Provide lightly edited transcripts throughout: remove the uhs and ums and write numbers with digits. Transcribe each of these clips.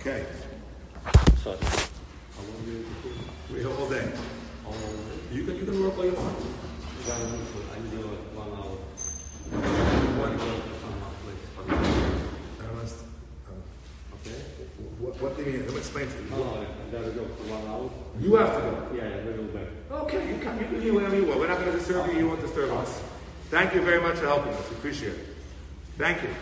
Okay. Sorry. How long do you We're here all day. All day? You can work all you want. I need 1 hour. One. Okay? What do you mean? Let me explain to you. No, I gotta go for 1 hour. You have to go. Yeah, a little bit. Okay, you can do whatever you want. We're not going to disturb you. You won't disturb us. Thank you very much for helping us. We appreciate it. Thank you.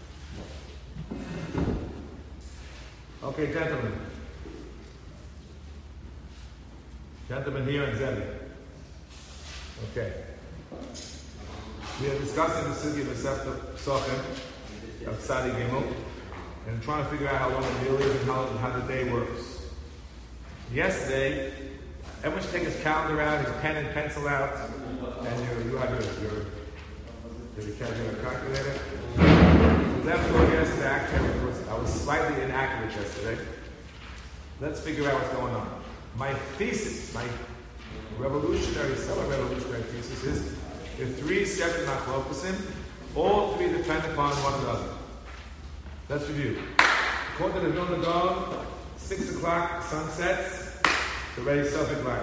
Okay, gentlemen. Gentlemen here in Zeli. Okay. We are discussing the Sugi Masechta Psachim of Sadi Gimel and trying to figure out how long the meal is and how the day works. Yesterday, everyone should take his calendar out, his pen and pencil out, and you have your calculator. Left over yesterday, actually, I was slightly inaccurate yesterday. Let's figure out what's going on. My thesis, my semi-revolutionary thesis is there are 3 separate machlokesim, all 3 depend upon one another. Let's review. According to the Vilna Gaon, 6 o'clock, sun sets, to raise Suffolk light.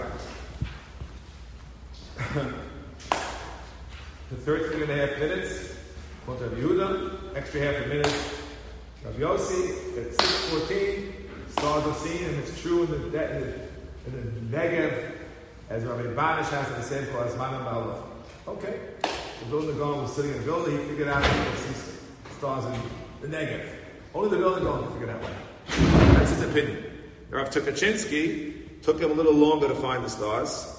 For 13 and a half minutes, according to Yehuda, extra half a minute. Rav Yossi, at 6:14, stars are seen, and it's true in the Negev, as Rabbi Banish has in the same called Asman and Ba'alach. Okay. The Vilna Gaon was sitting in Vilna, he figured out he could see stars in the Negev. Only the Vilna Gaon could figure that way. That's his opinion. Rav Tukachinsky took him a little longer to find the stars.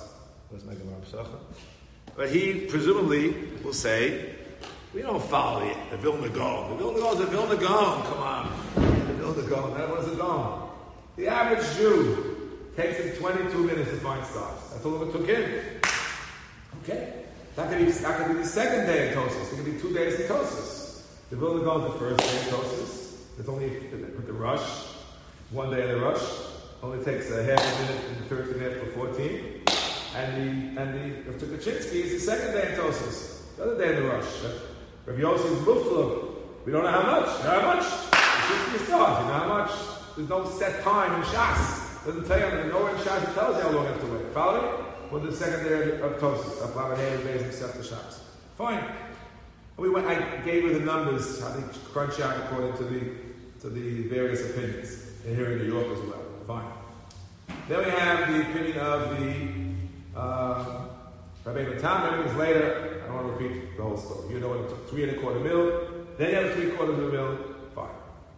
But he presumably will say, we don't follow the Vilna Gaon. The Vilna Gaon is the Vilna Gaon. Come on. The Vilna Gaon. That was a Gaon. The average Jew takes him 22 minutes to find stars. That's all it took him. Okay. That could be the second day of Tosis. It could be 2 days of Tosis. The Vilna Gaon is the first day of Tosis. It's only with the rush. 1 day of the rush. Only takes a half a minute from the 13 after 14. And the Tukachinsky is the second day of Tosis. The other day of the rush. Rav Yossi is Mufla. We don't know how much. You know how much? It's 50 stars. You know how much? There's no set time in Shas. Doesn't tell you. Nowhere in Shas it tells you how long you have to wait. Follow me? For the second day of Tosis. Of Lamed days except the Shas. Fine. I gave you the numbers. I think crunch out according to the various opinions. And here in New York as well. Fine. Then we have the opinion of the Rabbi Matan. Many years later, I don't want to repeat the whole story. You know it took 3 1/4 mil. Then you have 3/4 of a mil. Fine.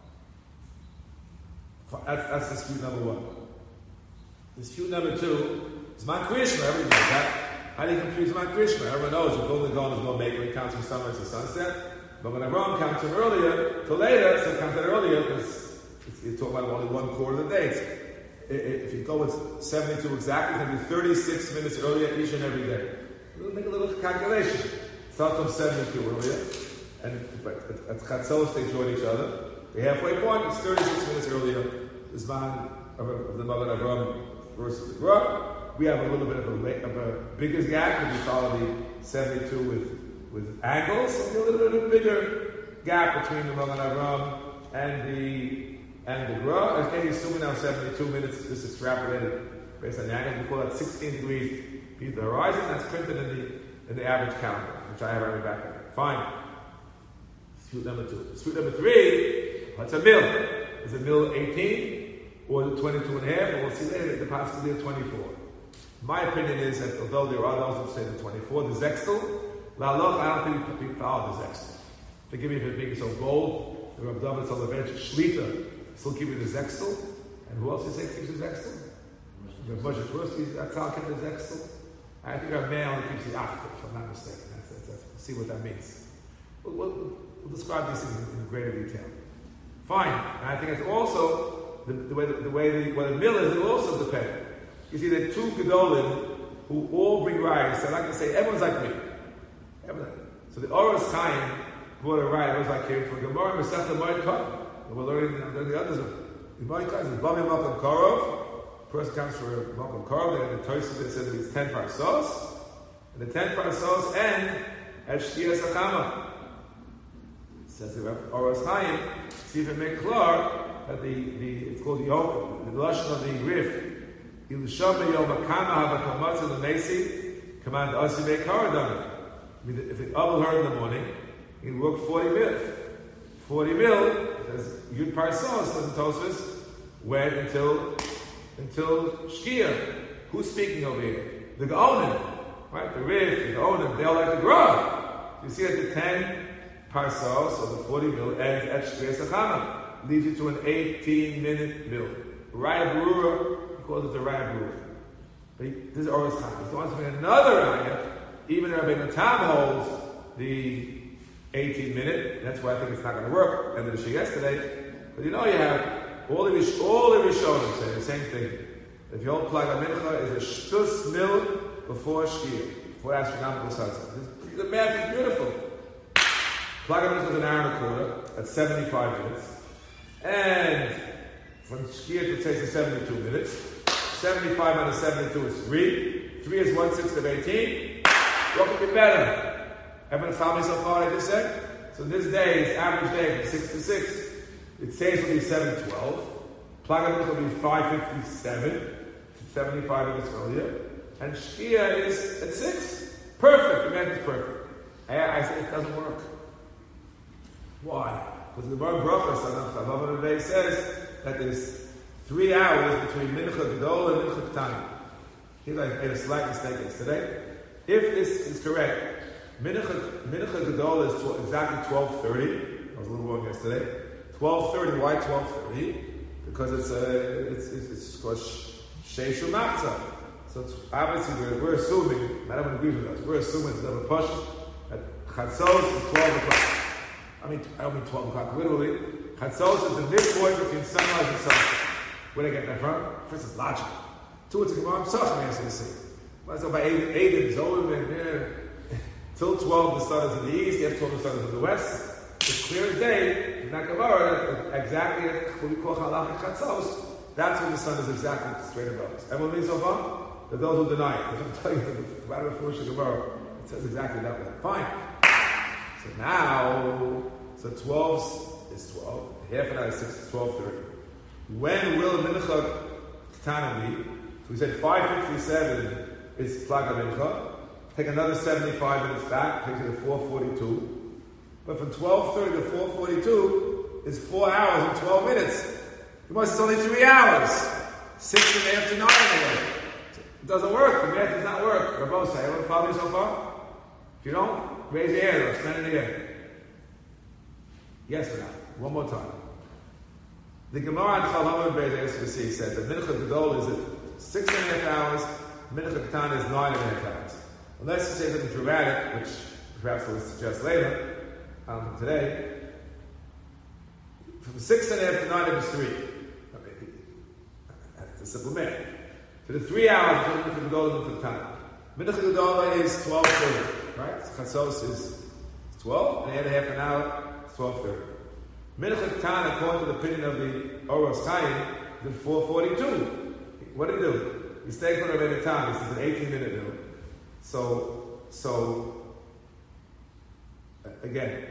That's dispute number 1. Dispute number 2 is Zman Krishma. Everybody knows that. How do you confuse Zman Krishma? Everyone knows the Vilna Gaon is no maker. It counts from sunrise to sunset. But when Avram counts from earlier to later, so it counts out earlier because you're talking about only 1/4 of the days. If you go with 72 exactly, it's going to be 36 minutes earlier each and every day. We'll make a little calculation. Start from 72 earlier, but at Chatzos they join each other. The halfway point is 36 minutes earlier. The Zman of the Magen Avram versus the Gra. We have a little bit of a bigger gap if we follow the 72 with angles. So a little bit of a bigger gap between the Magen Avram and the Gra. Again, assuming now 72 minutes, this is extrapolated based on the angle. We call that 16 degrees beneath the horizon. That's printed in the average calendar, which I have right back there. Fine. Dispute number 2. Dispute number 3, what's a mil? Is a mil 18 or 22 and a half? Or we'll see later the possibility of 24. My opinion is that although there are those who say the 24, the Zextel, I don't think we follow the Zextel. Forgive me for being so bold. The Rav David Soloveitch Shlita still keep the Zextel. And who else is keeps the Zextel? The Moshe Tversky, that's how keep the Zextel. I think our man only keeps the Achter, if I'm not mistaken. Let's see what that means. We'll describe these things in greater detail. Fine. And I think it's also the way the mill is, it will also depend. You see, there are 2 Gedolim who all bring rice. I like to say, everyone's like me. So the Oros Chaim brought a rice. It was like here for Gemara, Masechta Moed Katan. We're learning the others. The Moed Katan is Bami Malkam Korov. Person comes for Malkam Korov. The Toysa that says it's 10 parsos. And the 10 parsos end at Shtia Sachama. Says the Oros Chaim, see if it makes clear that it's called Yom, the lashon of the Rif. Ilsham Yom Akama Havakamasa Lemesi command Asi Beikaradana. If the Abel heard in the morning, he worked 40 mil. 40 mil, says Yud Parsos, says the Tosfos, went until Shkia. Who's speaking over here? The Gaonim, right? The Rif, the Gaonim, they all like the Gra. You see at the 10 Parsos, or the 40 mil, ends at Shkia Sachama, leads you to an 18-minute mil. Raya Berura, he calls it the Raya Berura. But this is Oros Chaim. He wants to make another Raya. Even Rabbeinu Tam holds the 18-minute. That's why I think it's not going to work. Ended the shir yesterday. But you have all the Rishonim say the same thing. If you hold Plaga Mincha is a shtus mil before Shkia, before astronomical sunset. The math is beautiful. Plaga Mincha is an hour and a quarter. That's 75 minutes. And from Shkia to takes 72 minutes. 75 minus 72 is 3. 3 is 1/6 of 18. What could be better? Everyone follow me so far, I just said? So this day's average day from 6 to 6, it says will be 7:12. Plaga will be 5:57, 75 minutes earlier. And Shkia is at 6. Perfect, the math is perfect. I say it doesn't work. Why? Because the Bar Bracha today says that there's 3 hours between Mincha Gedol and Mincha Ketana. He made a slight mistake yesterday. If this is correct, Mincha Gedol is exactly 12:30. I was a little wrong yesterday. 12:30. Why 12:30? Because it's called Sheishu Machzah. So it's obviously we're assuming. I don't agree with us. We're assuming it's another push that Chatzos is 12 o'clock. I don't mean 12 o'clock literally. Chatzos is the midpoint between sunrise and sunset. Where do I get that from? First, it's logical. 2, it's a Gemara Pesachim answer to see. So by 8 it's over there. Till 12 the sun is in the east, after 12 the sun is in the west. It's clear as day, in that Gemara, exactly what we call Halachah Chatzos, that's when the sun is exactly straight above us. Everyone means so far? There are those who deny it. I'm telling you, right before Gemara, it says exactly that way. Fine. So now, 12 is 12, half an hour is 6 is 12:30. When will Mincha Ketana be? So we said 5:57 is Plaga Mincha. Take another 75 minutes back, takes you to 4:42. But from 12:30 to 4:42 is 4 hours and 12 minutes. You must, it's only 3 hours. 6 in the afternoon. It doesn't work. The math does not work. Rabbi say, everyone follow me so far? If you don't, raise your hand or stand in the air. Yes or no? One more time. The Gemara in Chalav Beis SVC said that Mincha Gedol is at 6.5 hours, Mincha Ketana is 9.5 hours. Unless you say something dramatic, which perhaps we'll suggest later, today, from 6.5 to 9 it was 3. That's a simple math. For the 3 hours between Mincha Gedol and Mincha Ketana. Mincha Gedol is 12:30, right? Chatzos is 12, and add half an hour, it's 12:30. Mincha Ketana, according to the opinion of the Oros Chaim, is at 4:42. What did he do? He stayed for a time. This is an 18-minute meal. So again,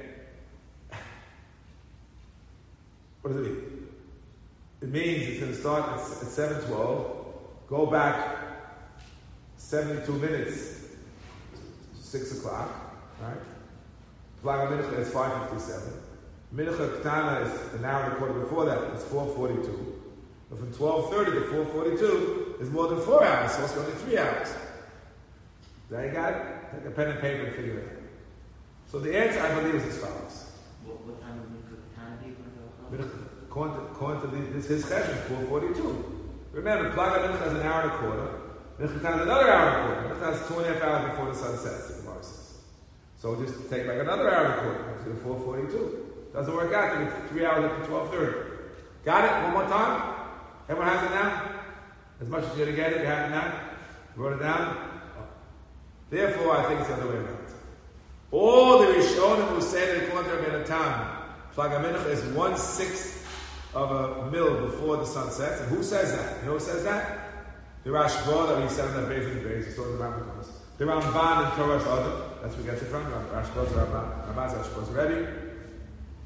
what does it mean? It means it's going to start at 7:12, go back 72 minutes, 6 o'clock, right? Plaga Mincha is 5:57. Mincha Ketana is an hour and a quarter before that, it's 4:42. But from 12:30 to 4:42 is more than 4 hours, so it's only 3 hours. There you got it? Take a pen and paper and figure it out. So the answer, I believe, is as follows. What time would Mincha Ketana be? According to this, his chesed, 4:42. Remember, Plaga Mincha is an hour and a quarter. Mincha Ketana is another hour and a quarter. Mincha is 2.5 hours before the sun sets, the Gemara says. So just take like another hour and a quarter, actually 4:42. Doesn't work out, then it's 3 hours up to 12:30. Got it? One more time? Everyone has it now? As much as you're going to get it, you have it now? Wrote it down? Oh. Therefore, I think it's the other way around. All the Rishonim who say that according to Rabbeinu Tam, Plaga Mincha is 1/6 of a mil before the sun sets. And who says that? You know who says that? The Rashba that we said on that base of the base, we saw the Rambam. The Ramban in Torah's Adam, that's where we get it from. Rashba's Ramban. Ramban's Rashba's Rebbe.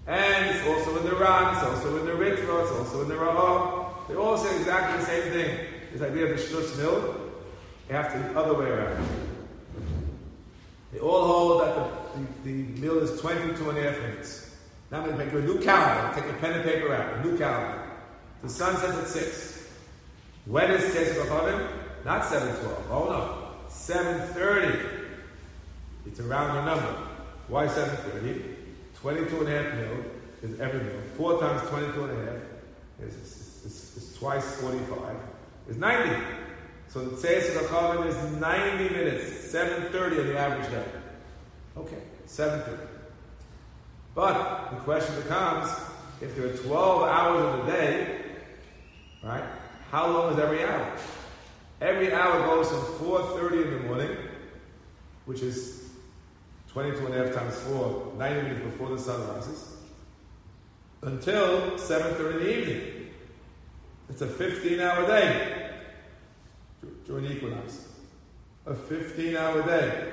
And it's also in the Ran, it's also in the Ritva, it's also in the Rahah. They all say exactly the same thing. This idea of the Shtus Mil, you have to the other way around. They all hold that the meal is 22 and a half minutes. Now I'm going to make you a new calendar. Take a pen and paper out. A new calendar. The sun sets at 6. When is Tzes B'Chavim? Not 7:12. Oh no. 7:30. It's a rounder number. Why 7:30? 22 and a half mil is every mil. 4 times 22 and a half is twice 45. Is 90. So the Tzes B'Chavim is 90 minutes. 7:30 on the average day. Okay, 7:30. But the question becomes, if there are 12 hours in the day, right? How long is every hour? Every hour goes from 4:30 in the morning, which is 22 and a half times 4, 90 minutes before the sun rises, until 7:30 in the evening. It's a 15-hour day during the equinox. A 15-hour day.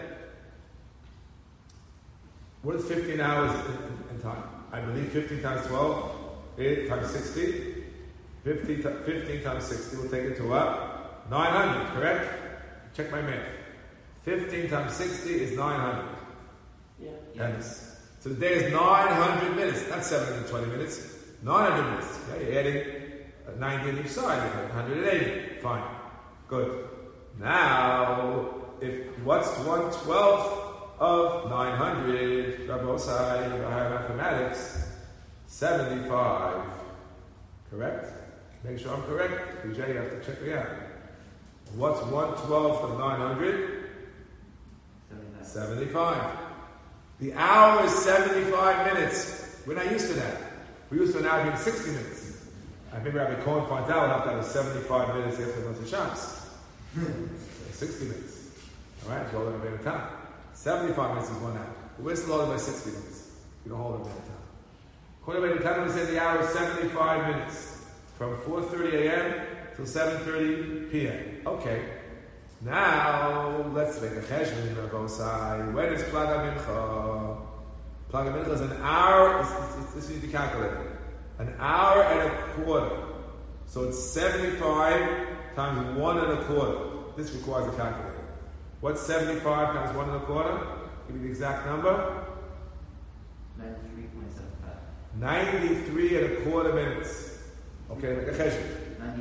What is 15 hours in time? I believe 15 times 12, 8 times 60. 15 times 60 will take it to what? 900, correct? Check my math. 15 times 60 is 900. Yeah. Yes. So the day is 900 minutes, not 720 minutes. 900 minutes. Okay, you're adding 90 on each side, you have 180. Fine. Good. Now, what's 1/12 of 900? Rabosai, higher mathematics, 75. Correct? Make sure I'm correct. PJ, you have to check me out. What's 1/12 of 900? 75. The hour is 75 minutes. We're not used to that. We're used to an hour being 60 minutes. I think Rabbi Cohen finds out that was 75 minutes after Moshe Shams. 60 minutes. Alright, so hold it a bit of time. 75 minutes is 1 hour. But we're still holding by 60 minutes. You don't hold it a bit of time. According to the time, we say the hour is 75 minutes. From 4:30 a.m. till 7:30 p.m. Okay. Now, let's make a cheshbon, Rabosai. When is Plaga Mincha? Plaga Mincha is an hour, this you need to calculate it. An hour and a quarter. So it's 75 times 1 1/4. This requires a calculator. What's 75 times 1 1/4? Give me the exact number. 93.75. 93 1/4 minutes. Okay, like a cheshbon.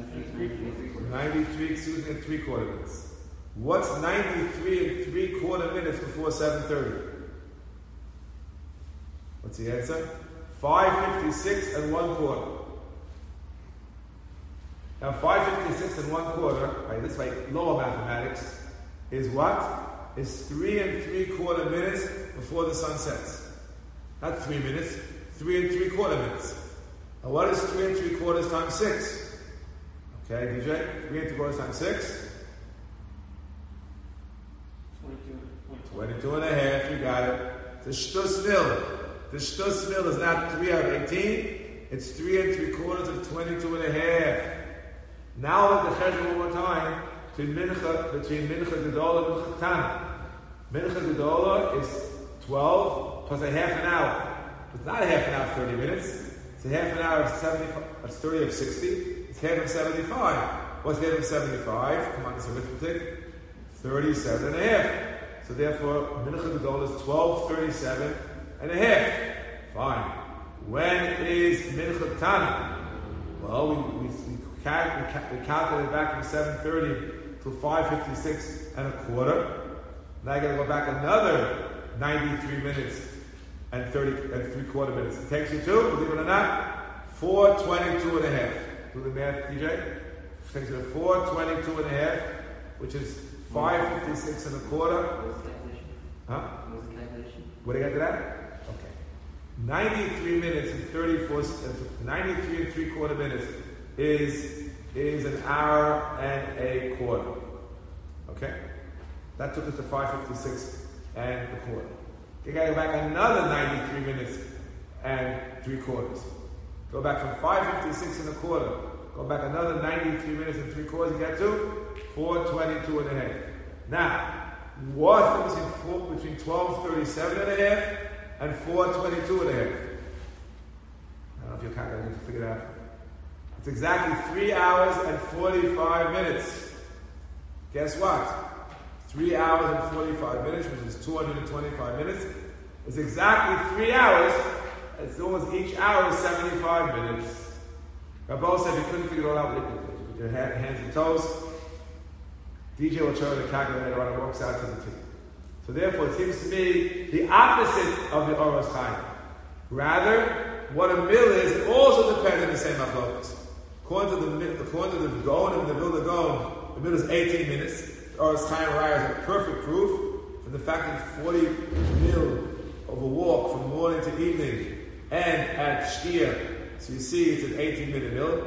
93, excuse me, and 3/4 minutes. What's 93 3/4 minutes before 7:30? What's the answer? 5:56 1/4. Now 5:56 1/4, right, this way, lower mathematics, is what? Is 3 3/4 minutes before the sun sets. Not 3 minutes, 3 3/4 minutes. Now what is 3 3/4 times 6? Okay, DJ? 3 3/4 times 6? 22 and a half, you got it. The shtus mil. The shtus mil is not 3 out of 18, it's 3 3/4 of 22 and a half. Now let the cheshbon one more time between Mincha Gedola and Mincha Tana. Mincha Gedola is 12 plus a half an hour. It's not a half an hour of 30 minutes. It's a half an hour of 75, it's 30 of 60. It's half of 75. What's half of 75? Come on, it's arithmetic. 37 and a half. So therefore, Mincha Gedola is 12:37 and a half. Fine. When is Mincha Tana? Well, we calculated back from 7:30 to 5:56 1/4. Now I got to go back another 93 minutes and 3/4 minutes. It takes you to, believe it or not, 4:22 and a half. Do the math, DJ. It takes you to 4:22 and a half, which is 5:56 1/4. What was the calculation? Huh? What was the calculation? What did I get to that? Okay. 93 minutes and 93 3/4 minutes is an hour and a quarter. Okay? That took us to 5:56 1/4. You gotta go back another 93 minutes and 3/4. Go back from 5:56 1/4. Go back another 93 minutes and 3/4. You get to 4:22 and a half. Now, what's the difference between 12:37 and a half and 4:22 and a half? if you're calculating to figure it out. It's exactly 3 hours and 45 minutes. Guess what? 3 hours and 45 minutes, which is 225 minutes. It's exactly 3 hours. As long as each hour is 75 minutes. Rabbi said he couldn't figure it all out with your hands and toes. DJ will show you the calculator when it works out to the T. So therefore, it seems to me the opposite of the Oros Chaim. Rather, what a mill is also depends on the same machlokas. According to the Gaon and the Vilna Gaon, the mill is 18 minutes. The Oros Chaim Raya is a perfect proof for the fact that 40 mil of a walk from morning to evening and at Shkia. So you see it's an 18-minute mill.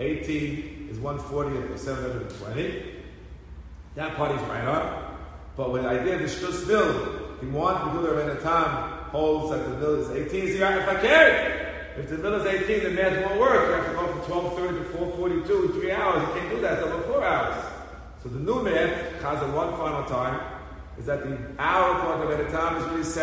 18 is 1/40 of 720. That part is right on. But with the idea of the Shtus mill, he wanted to do the Rebbeinu Tam holds that the mill is 18. So if I care, if the mill is 18, the math won't work. You have to go from 12:30 to 4:42 in 3 hours. You can't do that. It's over 4 hours. So the new math, Chazal one final time, is that the hour according to Rebbeinu Tam is really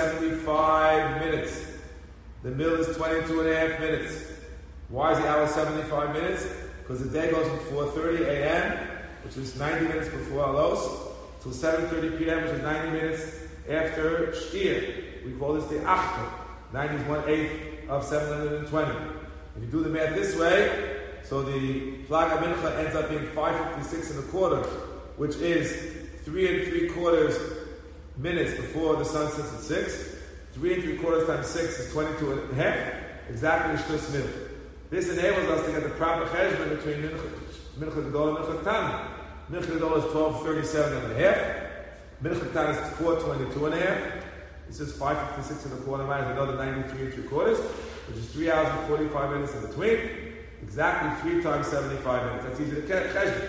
75 minutes. The mill is 22 and a half minutes. Why is the hour 75 minutes? Because the day goes from 4:30 a.m., which is 90 minutes before Alos, till 7:30 p.m., which is 90 minutes after Shkia. We call this the Achta. 90 is 1/8 of 720. If you do the math this way, so the Flag Mincha ends up being 5:56 and a quarter, which is 3 3/4 minutes before the sun sets at 6. 3 3/4 times 6 is 22 and a half, exactly the Shtus mill. This enables us to get the proper cheshbon between Mincha Gedol and Mincha Ketana. Mincha Gedol is 12:37 and a half. Mincha Ketana is 4:22 and a half. This is 5:56 and a quarter minus another 93 3/4, which is 3 hours and 45 minutes in between. Exactly 3 times 75 minutes. That's easy to cheshbon.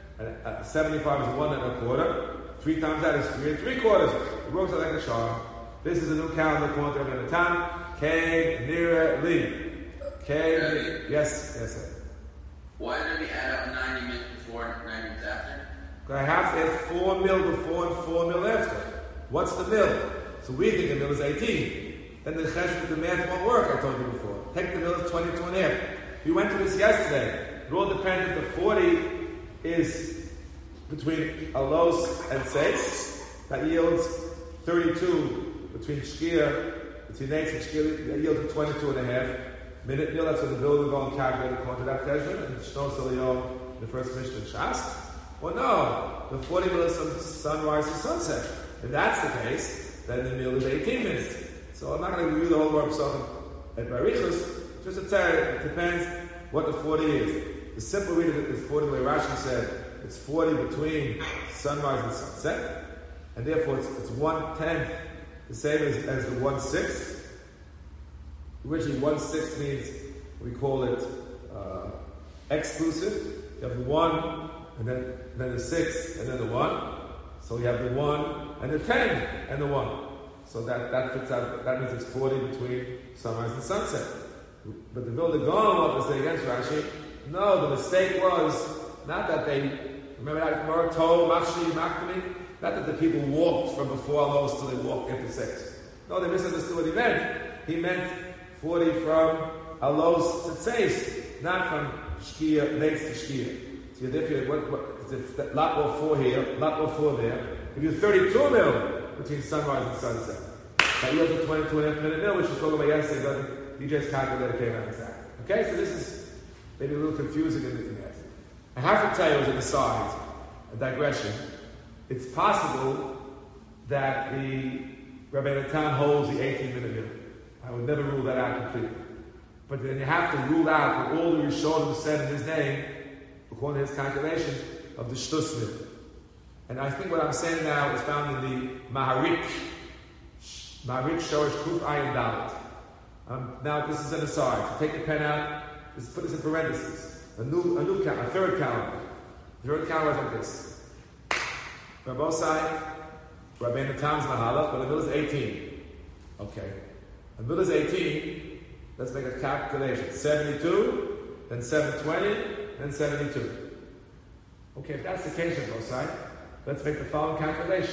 75 is 1 1/4. 3 times that is 3 3/4. It works out like a charm. This is a new calendar according to Rebbeinu Tam. K Nira Li. K. Yes, sir. Why did we add up 90 minutes before and 90 minutes after? I have to add 4 mil before and 4 mil after. What's the mil? So we think the mil is 18. Then the cheshbon, the math won't work, I told you before. Take the mil as 22 and a half. We went through this yesterday. It all depends if the 40 is between Alos and Seis. That yields 32 between Shkia, between Eitz and Shkia, that yields 22 and a half. Minute meal, that's what the builder will go and calculate according to that cheshbon, and Shnos Eliyom, the first mission in Shas. Well, no, the 40 minutes from sunrise to sunset. If that's the case, then the meal is 18 minutes. So I'm not going to review the whole work at Barichus, just to tell you, it depends what the 40 is. The simple reading is 40, the way Rashi said, it's 40 between sunrise and sunset, and therefore it's 1/10, the same as the 1/6. Originally, 1/6 means we call it exclusive. You have the 1, and then the 6, and then the 1. So you have the 1 and the 10 and the 1. So that fits out. That means it's 40 between sunrise and sunset. But the Vilna Gaon wanted to say against Rashi, no, the mistake was not that they, remember that Gemara told Machshi Makdami, not that the people walked from before Alos till they walked after 6. No, they misunderstood what he meant. He meant 40 from Alos to Tzeis, not from Shkia, Leitz to Shkia. So if lot or 4 here, lot or 4 there, if you're 32 mil between sunrise and sunset, that yields a 22 and a half minute mil, which we spoke about yesterday, but DJ's calculator came out exactly. Okay, so this is maybe a little confusing in the math. I have to tell you as an aside, a digression, it's possible that the Rebbeinu Tam holds the 18-minute mil. I would never rule that out completely. But then you have to rule out what all the Rishonim said in his name, according to his calculation, of the Shtus mil. And I think what I'm saying now is found in the Maharik Shorish Kuf Ayin Dalet. Now this is an aside. So take the pen out. Just put this in parentheses. A third calendar. The third calendar is like this. Rabbosai, Rabbeinu Tam's Mahalach, but the middle is 18. Okay. The middle is 18. Let's make a calculation. 72, then 720, then 72. Okay, if that's the case, Rabbosai, let's make the following calculation.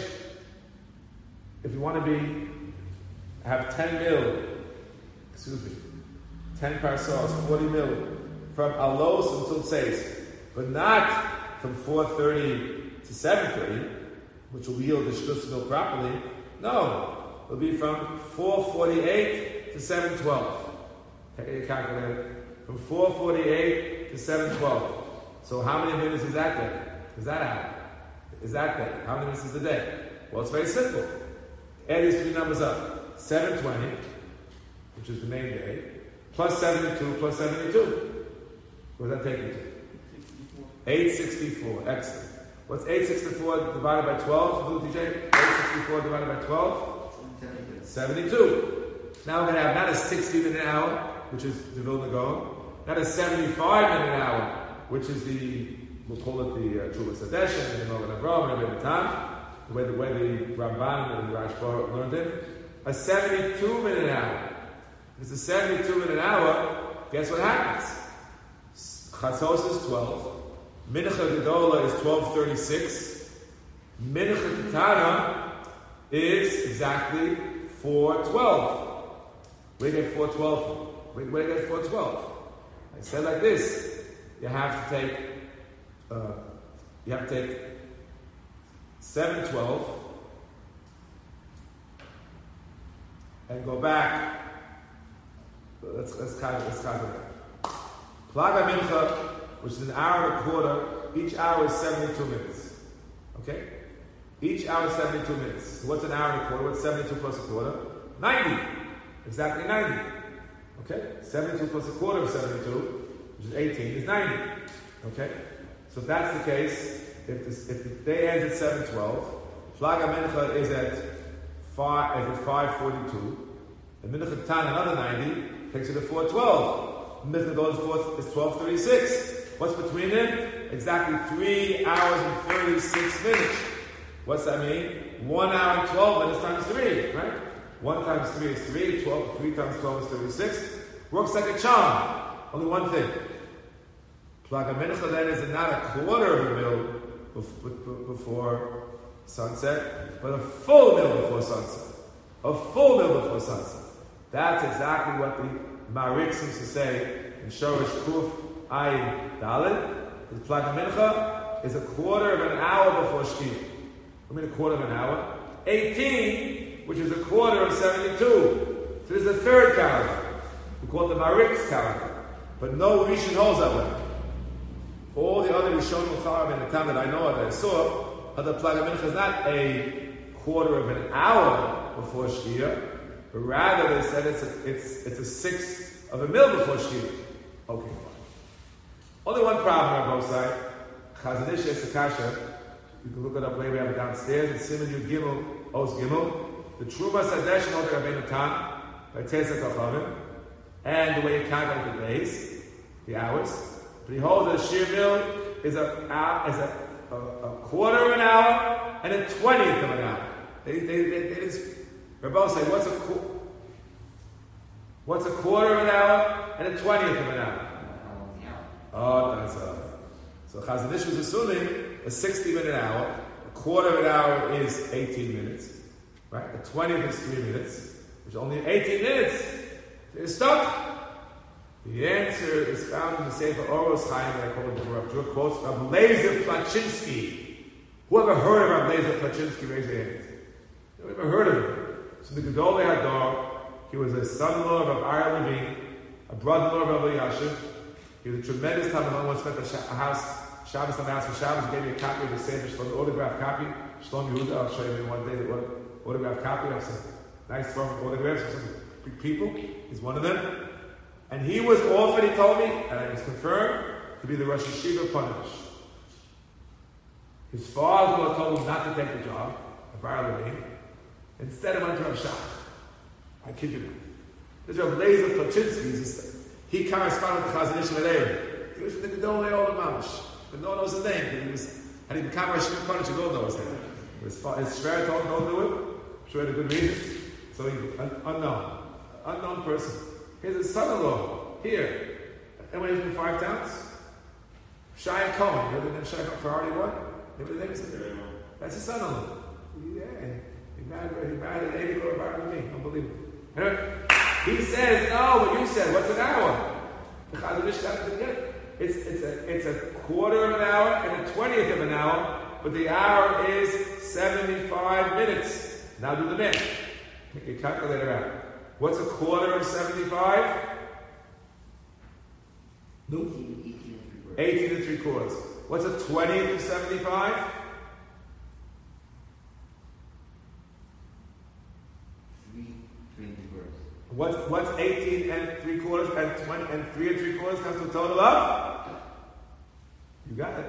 If you want to have 10 10 parsos, 40 mil, from Alos until Tzeis, but not from 4:30 to 7:30, which will yield the shtus milk properly. No, it'll be from 4:48 to 7:12. Take your calculator. From 4:48 to 7:12. So how many minutes is that day? Is that hour? Is that day? How many minutes is the day? Well, it's very simple. Add these three numbers up. 7:20, which is the main day, plus 72, plus 72. What does that take you to? 864. Excellent. What's 864 divided by 12? DJ? 864 divided by 12? 72. Now we're going to have not a 60-minute hour, which is the Vilna Gaon, not a 75-minute hour, which is we'll call it the Chuvas Hadeshen, and the Mogen Avraham, and the Tam, the way the Ramban and the Rashba learned it. A 72-minute hour. If it's a 72-minute hour, guess what happens? Chatzos is 12. Mincha Gedola is 12:36. Mincha Ketana is exactly 4:12. Where do you get 4:12 from? Where do you get 4:12? I said like this: you have to take 7:12 and go back. Let's calculate. Plaga Mincha, which is an hour and a quarter, each hour is 72 minutes. Okay? Each hour is 72 minutes. So what's an hour and a quarter? What's 72 plus a quarter? 90. Exactly 90. Okay? 72 plus a quarter of 72, which is 18, is 90. Okay? So if that's the case, if the day ends at 7:12, Plaga Mincha is at 5:42, and Mincha Ketana, another 90, takes you to 4:12. Mincha goes is 12:36. What's between them? Exactly 3 hours and 36 minutes. What's that mean? 1 hour and 12 minutes times 3, right? 1 times 3 is 3, 3 times 12 is 36. Works like a charm. Only one thing. Plaga Mincha then is not a quarter of a mil before sunset, but a full mil before sunset. A full mil before sunset. That's exactly what the Marik seems to say in Shorish Kuf Ayin Dalet. The Plaga Mincha is a quarter of an hour before Shkia. I mean a quarter of an hour. 18, which is a quarter of 72. So there's a third calendar. We call it the Marik's calendar. But no Rishon holds that way. All the other Rishonim Chaim in the time that I know of, that I saw, the Plaga Mincha is not a quarter of an hour before Shkia, but rather they said it's a sixth of a mil before Shkia. Okay, fine. Only one problem on both sides. Chazon Ish Sakasha. You can look it up later. We have it downstairs. It's Siman Yud Gimel, Os Gimel. The Truma Sadesh and Oter Rabbeinu Tam by Tzeitzak Achavim, and the way you calculate the days, the hours. But he holds that a sheer mil is a quarter of an hour and a 20th of an hour. They just Rabbi say what's a quarter of an hour and a 20th of an hour? Oh, that's so Chazon Ish was assuming a 60-minute hour, a quarter of an hour is 18 minutes, right? A 20th is 3 minutes, which is only 18 minutes. So you're stuck. The answer is found in the Sefer Oros Chaim that I call it before. Rav Druk quotes Rav Lezer Plachinsky. Whoever heard of Rav Lezer Plachinsky, raise your hands. You ever heard of him? So the Gedolei Hadar, he was a son-in-law of Rav Aryeh Levine, a brother-in-law of Rav Elyashiv. He was a tremendous time. No one spent a house, Shabbos on the house for Shabbos. He gave me a copy of the Sefer Shlomo, the autographed copy. Shlomo Yehuda, I'll show you one day the autographed copy of some nice form of autographs of some big people. He's one of them. And he was offered, he told me, and it was confirmed, to be the Rosh Yeshiva of Punesh. His father told him not to take the job, Rav Aryeh Levine. Instead, he went to Rav Shach. I kid you not. This Rav Lezer Plachinsky, he corresponded with Chazon Ish Medeir. He was from the Gedolei Olam Mamash. But no one knows his name. Had he become Rosh Yeshiva of Punesh, you don't know his name. His Shver told him, don't do it. I'm sure he had a good reason. So he's unknown person. Here's his son-in-law, here. And when he was in 5 towns, Shai Cohen. You ever name Shai Cohen, Priority One? Maybe the name is that's his son-in-law. Yeah, he married an 80-year-old Bar with me. Unbelievable. Anyway, He says, no, what you said, what's an hour? It's a quarter of an hour and a 20th of an hour, but the hour is 75 minutes. Now do the math. Take your calculator out. What's a quarter of 75? No. 18 and 3 quarters. What's a 20th of 75? 3 quarters. What's 18 and 3 quarters and 20 and 3 and 3 quarters comes to a total of? You got it.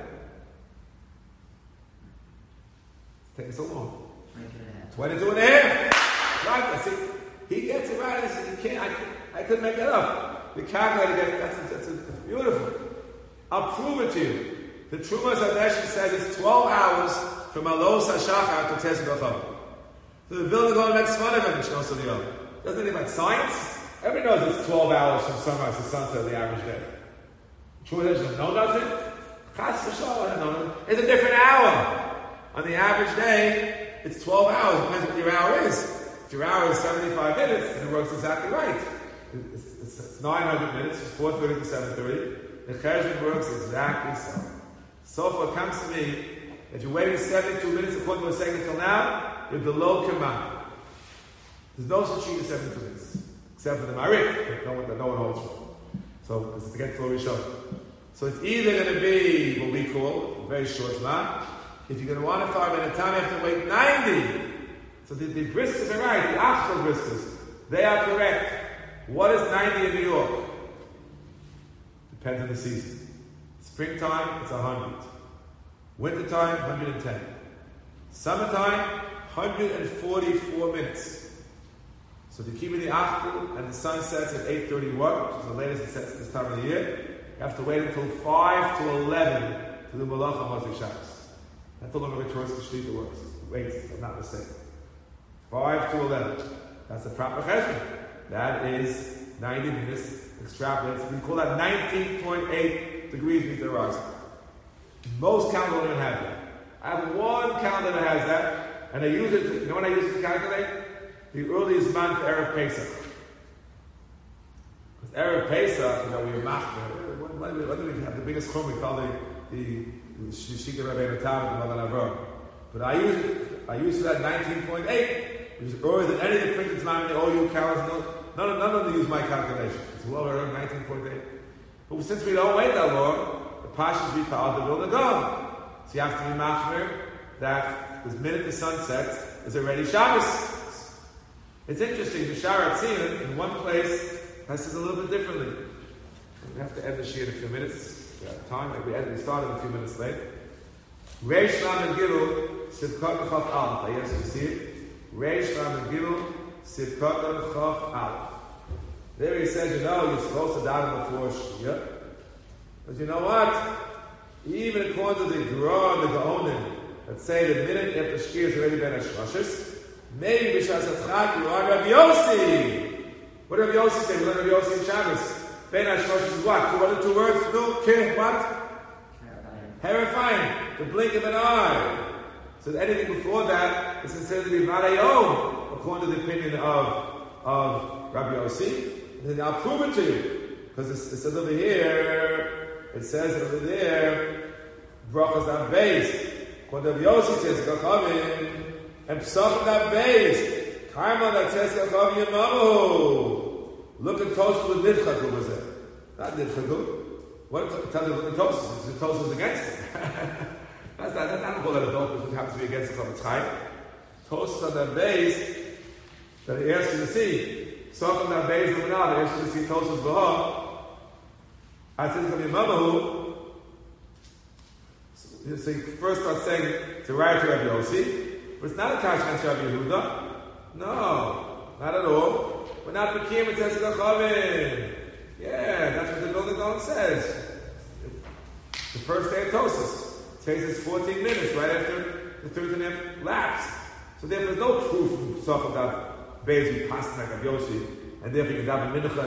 It's taking so long. 22 and a half. Right, see, he gets it right. I said, you can't. I couldn't make that up. The calculator gets that's beautiful. I'll prove it to you. The Trumas Hadesh says it's 12 hours from Alos HaShachar to Tes B'Chav. So the Vilna Gaon makes fun of him. Doesn't know anything about science. Everybody knows it's 12 hours from sunrise to sunset the average day. Trumas Hadesh doesn't know nothing. Chas v'shalom, it's a different hour. On the average day, it's 12 hours. It depends what your hour is. If your hour is 75 minutes, then it works exactly right. It's 900 minutes, 4:30 to 7:30. The Cheshbon works exactly so. So far, it comes to me, if you're waiting 72 minutes according to what we're saying until now, you're below Kemah. There's no such thing as 72 minutes, except for the Marik, no one holds for. So, this is against Flori Shon. So it's either going to be what we call a very short Zman. If you're going to want to 5-minute time, you have to wait 90. So the briskers are right, the actual briskers. They are correct. What is 90 in New York? Depends on the season. Springtime, it's 100. Wintertime, 110. Summertime, 144 minutes. So if you keep in the Achtul and the sun sets at 8:31, which is the latest it sets at this time of the year, you have to wait until 5 to 11 to do Malacha Motzei Shabbos. That's the longer Torah's Kashrita works. Wait, if I'm not mistaken. 5 to 11. That's the proper cheshbon. That is 90 minutes. Extrapolates. We call that 19.8 degrees means the rising. Most calendars don't even have that. I have one calendar that has that, and I use it. You know what I use it to calculate? The earliest month for Erev Pesach. Because Erev Pesach, we were machmer. When did we have the biggest chum? We call the Shishika Rabbeinu Tam and Magen Avraham. But I use that 19.8. It was earlier than any of the printed time in the OU calendars. None of them use my calculation. It's well around 19.8. But since we don't wait that long, the Pashas we follow the Vilna Gaon. So you have to be machmer that the minute the sun sets is already Shabbos. It's interesting, the Shara Tziyun in one place says a little bit differently. We have to end the shir in a few minutes. We have time. We started a few minutes late. Reish Lamed Gilul Sivkot Chaf Aleph. Yes, you see it. Reish Lamed Gilul Sivkot Chaf Aleph. There he says, you're supposed to daven before Shkia. But you know what? Even according to the Gra and the Gaonim that say the minute after Shkia is already been a Shmashis, maybe B'Shas Atchak you are Rabbi Yossi. What did Rabbi Yossi say? We learned Rabbi Yossi in Shabbos. Ben Hashmashis is what? Two words? No, what? Terrifying. The blink of an eye. So anything before that is considered to be Varayom, according to the opinion of Rabbi Yossi. And then I'll prove it to you. Because it says over here, it says over there, Brachas that base. When Rabbi Yossi says, Gachavim, and Psachim that base, Karma that says, Gachavim Yamamu. Look at Tosfos with Nidchaku was it. Not Nidchaku. What tells you look at Tosfos? The Tosfos is against it. That's not, I don't call that a Tosfos, which happens to be against the Chofetz Chaim. Tosfos on that base that he asks you to see. Psachim that base, he asks you to see Tosfos B'ha. I said, Gachavim Yamamu. So you first start saying to write to Rabbi Yossi, but it's not a kash against Rabbi Yehuda. No, not at all. But not Bekim, it says Gachavim. Yeah, that's what the Vilna Gaon says. The first day of Tosfos. It says it's 14 minutes right after the 13th lapse. So therefore there's no proof from Psachim that Beis passed like Rabbi Yossi, and therefore you can daven mincha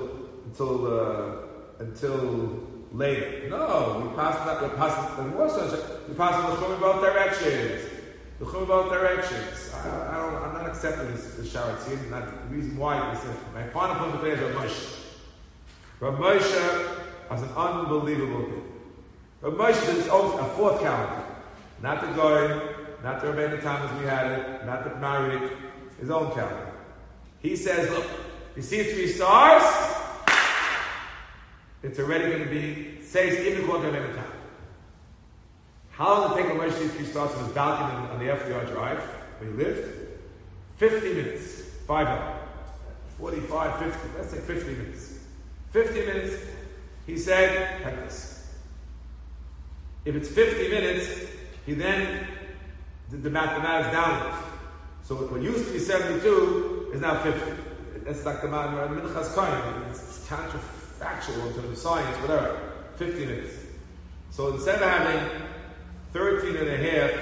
until later. No, we pass the Chum in both directions. The Chum in both directions. I'm not a accepting this shower tziyah. Not the reason why. My final point today is Rav Moshe. Rav Moshe has an unbelievable thing. Rav Moshe is a fourth calendar. Not the Goyim, not the Rebbeinu Tam as we had it, not the Marik, his own calendar. He says, look, you see 3 stars? It's already going to be, says, even according to Rebbeinu Tam. How long did it take Rav Moshe to see 3 stars on his balcony on the FDR Drive, where he lived? 50 minutes. 45, 50, let's say 50 minutes. 50 minutes, he said, like this. If it's 50 minutes, he then did the mathematics downwards. So what used to be 72 is now 50. That's like the Minchas Kohen. It's counterfactual in terms of science, whatever. 50 minutes. So instead of having 13 and a half,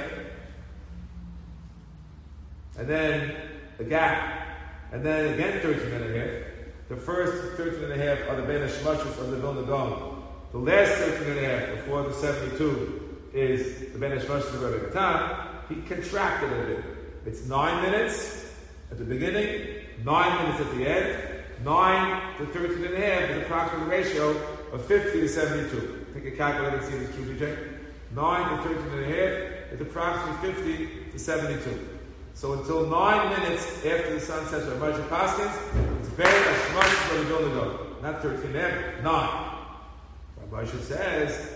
and then a gap, and then again 13 and a half, the first 13 and a half are the Ben HaShemashos of the Vilna Gaon. The last 13 and a half, before the 72, is the Ben HaShemashos of Rebbe Gatan. He contracted a bit. It's 9 minutes at the beginning, 9 minutes at the end. 9 to 13 and a half is approximately the ratio of 50 to 72. Take a calculator and see if it's true, DJ. 9 to 13 and a half is approximately 50 to 72. So until 9 minutes after the sun sets, Rav Moshe Paskins, it's very HaShemashos of the Vilna Gaon. Not 13 and a half, 9. Rav Moshe says,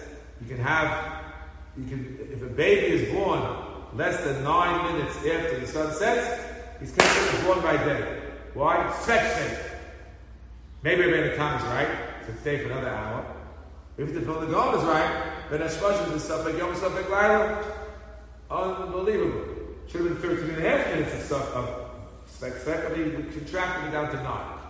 if a baby is born less than 9 minutes after the sun sets, he's considered born by day. Why? Sfek. Maybe Rebbeinu Tam is right, so stay for another hour. If the Vilna Gaon is right, then HaShemashos is Safek Yom Safek Laila. Unbelievable. Should have been 13 and a half minutes of Sfek, but he contracted it down to 9.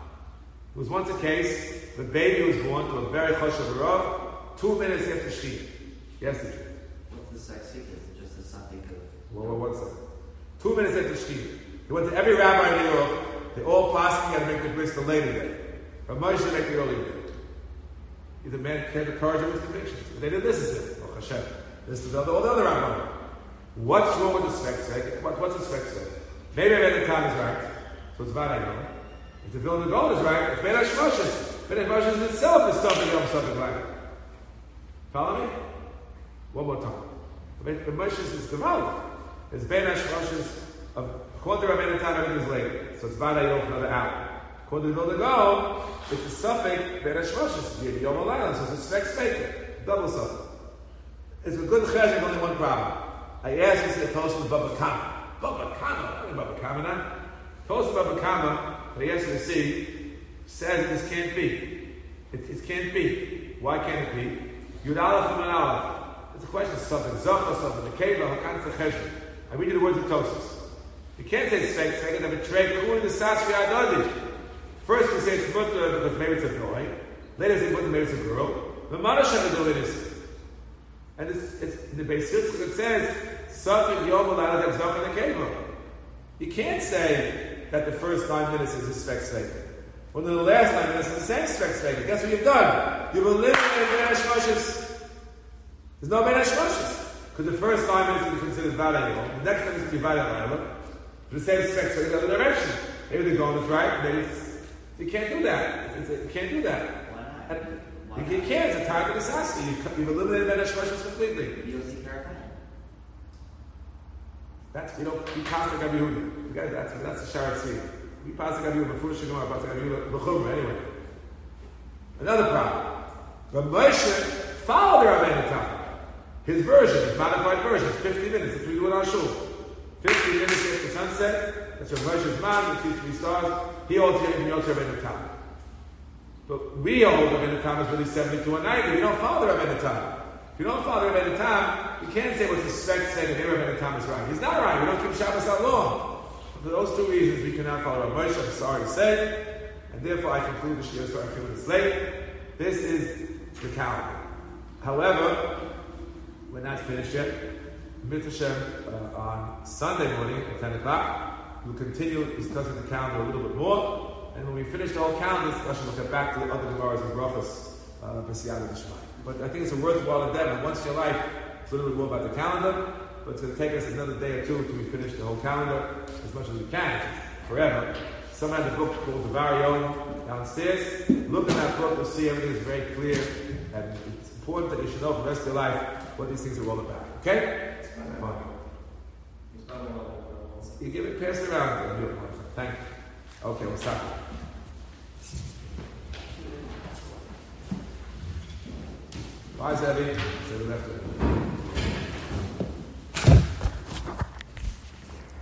It was once a case, the baby was born to a very choshev Rav, 2 minutes after Shkia. Yes, teacher. What's the sex? Is it just a something of... Well, 1 second. 2 minutes after Shkia. He went to every rabbi in New York. They all plastic had to make the bris the later day. Rav Moshe make the early day. He's a man who had the courage of his convictions. But they didn't listen to him. Oh, Hashem. Listen to all the other rabbis. What's wrong with the spec? What's the spec say? Maybe Rebbeinu Tam is right. So it's Vadayom. If the Vilna Gaon is right, it's Ben HaShemashos. Ben HaShemashos itself is something else, something like it. Follow me? One more time. Ben HaShemashos is Gamal. It's Ben HaShemashos of according to Rebbeinu Tam, everything is later. So it's Vadayom for another hour. According to the Vilna Gaon, it's a suffix Ben HaShemashos. Yom HaLayla, so it's a spec speaker. Double suffix. It's a good cheshire, only one problem. I asked you to see a toast with Baba Kama. Baba Kama? I don't know Baba Kama now. Toast with Baba Kama, I asked you to see, says this can't be. It can't be. Why can't it be? Yud Aleph and Aleph. It's a question of something. Zocha, something. The Keva, Hakan Tzacheshem. I read you the words of Tosis. You can't say Svek, second, have a trade, Kuli the Sasri Adodij. First we say it's Mutter because maybe it's a boy. Later we say Mutter, maybe it's a girl. The Manash have to do it. And it's in the Beis Yitzchak it says, Safik Yom Alad Zocha and the Keva. You can't say that the first 9 minutes is a Svek Svek. When the last 9 minutes is the same Svek Svek. Guess what you've done? You've eliminated Ben HaShemashos. There's no Ben HaShemashos. Because the first 9 minutes will be considered Vadayom. The next 9 minutes will be Vadayom. For the same Svek Svek in the other direction. Maybe the Gaon is right, maybe it's... You can't do that. You can't do that. Why not? You can't. It's a target assassin. You've eliminated Ben HaShemashos completely. You don't see Karafan? That's, you pass the Gabi Yehuda. That's the Sharat Tzvi. We pass the Gabi Yehuda before Shigomar, pass the Gabi Yehuda, L'chumra, anyway. Another problem. Rav Moshe followed the Rebbeinu Tam. His version, his modified version, is 50 minutes. If we do it on Shul. 50 minutes after sunset, that's Rav Moshe's man, the 3 stars. He holds the Rebbeinu Tam. But we hold the Rebbeinu Tam is really 72 and 90. We don't follow the Rebbeinu Tam. If you don't follow the Rebbeinu Tam, you can't say what the spec said and the Rebbeinu Tam is right. He's not right. We don't keep Shabbos out long. For those 2 reasons, we cannot follow Rav Moshe. I'm sorry to say. And therefore, I conclude the Shir so a few minutes late. This is the calendar. However, we're not finished yet. Mitzvah Hashem, on Sunday morning at 10 o'clock, we'll continue discussing the calendar a little bit more. And when we finish the whole calendar discussion, we'll get back to the other Gemaras and Brachos, B'siyata D'Shmai. But I think it's a worthwhile endeavor. Once in your life, it's a little bit more about the calendar. but it's going to take us another day or two until we finish the whole calendar as much as we can. It's forever. Someone has a book called The Varion downstairs. Look at that book, you'll see everything is very clear, and it's important that you should know for the rest of your life what these things are all about. Okay? Fine. You give it, pass it around. Thank you. Okay, we'll stop. Why is that? So we left it.